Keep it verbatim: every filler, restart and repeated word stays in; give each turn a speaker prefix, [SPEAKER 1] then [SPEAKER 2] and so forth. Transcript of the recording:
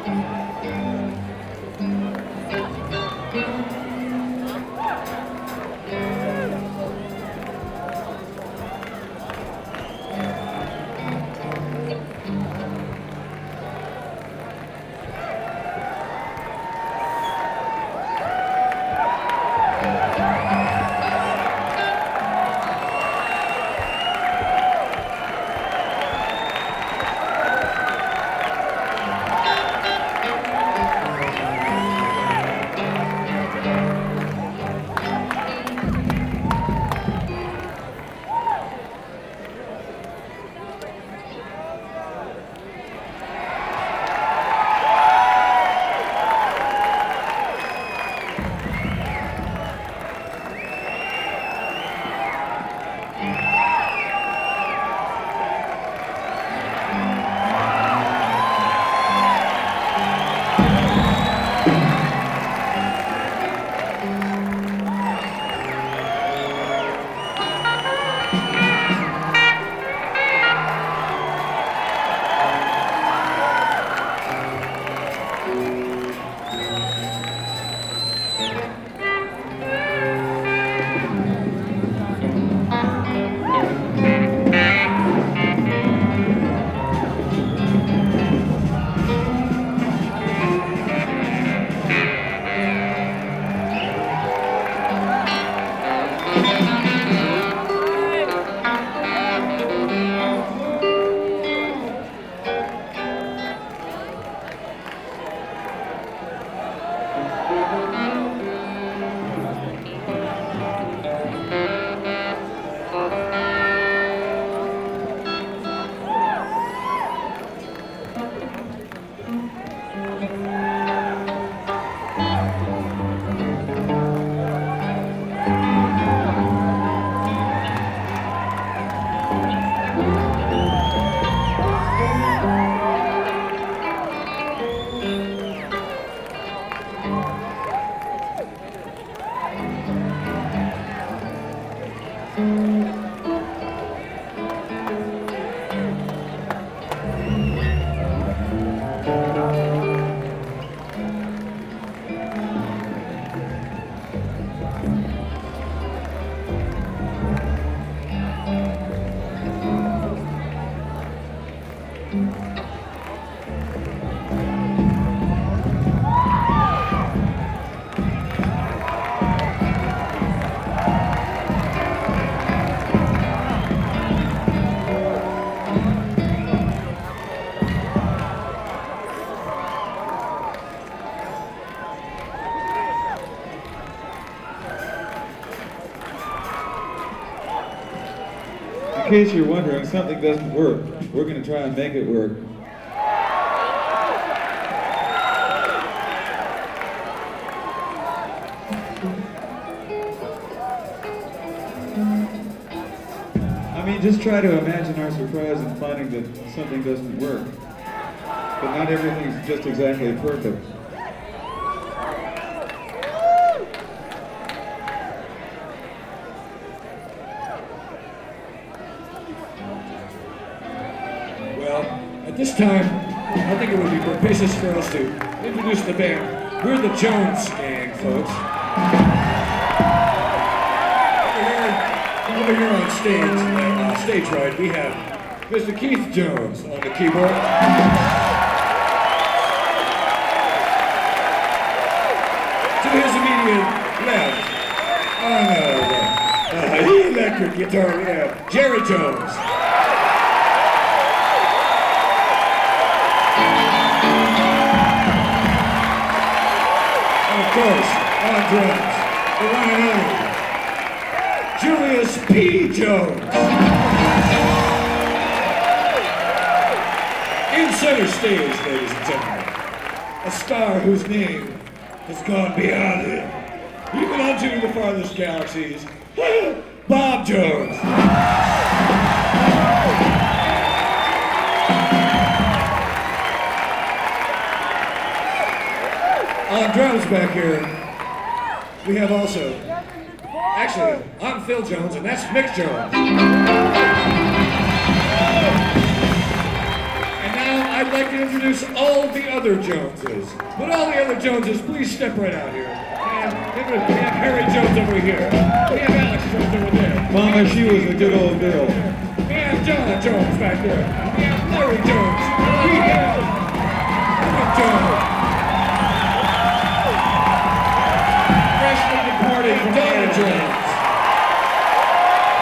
[SPEAKER 1] In case you're wondering, something doesn't work. We're going to try and make it work. I mean, just try to imagine our surprise in finding that something doesn't work. But not everything's just exactly perfect.
[SPEAKER 2] At this time, I think it would be propitious for us to introduce the band. We're the Jones Gang, folks. Over here, over here on stage, uh, stage right, we have Mister Keith Jones on the keyboard. To his immediate left, on uh, uh, electric guitar, yeah, Jerry Jones. Of course, on drums, the one and only Julius P. Jones. In center stage, ladies and gentlemen, a star whose name has gone beyond it, even unto the farthest galaxies, Bob Jones. On drums back here, we have also, actually, I'm Phil Jones, and that's Mick Jones. And now I'd like to introduce all the other other Joneses. Would all the other Joneses please step right out here? And we have Harry Jones over here. We have Alex Jones over there.
[SPEAKER 1] Mama, she was a good old girl.
[SPEAKER 2] We have John Jones back there. We have Larry Jones